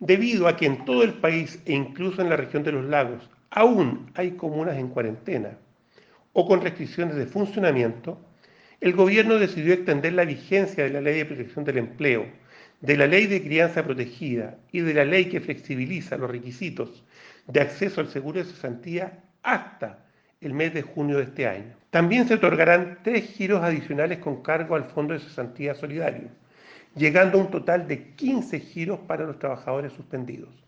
Debido a que en todo el país e incluso en la región de los lagos aún hay comunas en cuarentena o con restricciones de funcionamiento, el gobierno decidió extender la vigencia de la Ley de Protección del Empleo, de la Ley de Crianza Protegida y de la ley que flexibiliza los requisitos de acceso al seguro de cesantía hasta el mes de junio de este año. También se otorgarán 3 giros adicionales con cargo al Fondo de Cesantía Solidario, llegando a un total de 15 giros para los trabajadores suspendidos.